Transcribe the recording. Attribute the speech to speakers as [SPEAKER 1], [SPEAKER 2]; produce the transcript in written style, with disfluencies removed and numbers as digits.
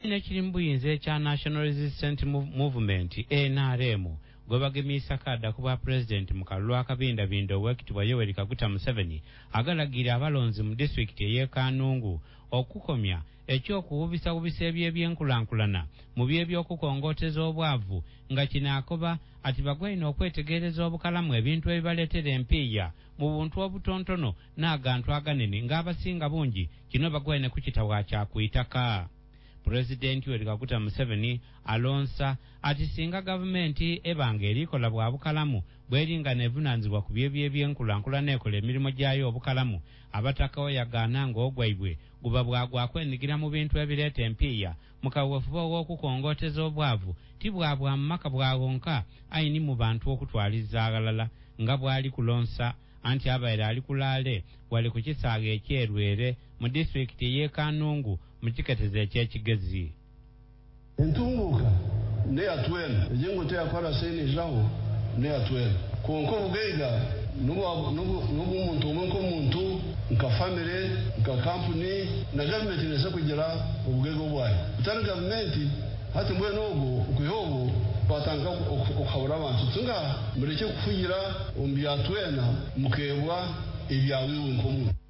[SPEAKER 1] nekirimbuinze ekya National Resistance Movement NRM gwebagemisa kadda ku bwa president mu kalulu akabindabinda owekitibwa Yoweri Kaguta Museveni agalagira abalonzi mu district y'e Kanungu okukomya ekyokuwubisa eby'ebyenkulankulana mu by'ebyokukongooteza obwavu nga kinaakoba ati bagwalina okwetegereza obukalamu ebintu ebibaleetera empiiya mu buntu obutontono n'agantu aganene ng'abasinga bungi kino bagwalina kukitawa kyakuitaka. President Yoweri Kaguta Museveni alonsa ati singa gavumenti ebanga erikola bwa bukalamu bweringa nevunanzibwa ku by'ebyenkulankulana ekola emirimu gyayo obukalamu abatakawo yagaana ng'ogwaibwe guba bwagwakwenigira mu bintu ebireeta empiiya mu kaweefube w'okukongooteza obwavu ti bwabwa mu maka bwawonka ayini mu bantu okutwaliza agalala nga bw'ali kulonsa anti abaire ali kulaale wali ku kisaaga ekyerwere mu district y'e Kanungu mu kiketezo eky'ekigezi.
[SPEAKER 2] Entunguka ne atwena ejengo teyakwala senezaawo ne atwena konko bugeiga n'omuntu omwe nk'omuntu nka family nka company na gavumenti nesa kugira obugeiga obwayo utari gavumenti hati mbwene ogwo okwihogo batanga okuhabura abantu tunga mureke kufugira omu byatwena mukebwa ebyawiwe nk'omuntu.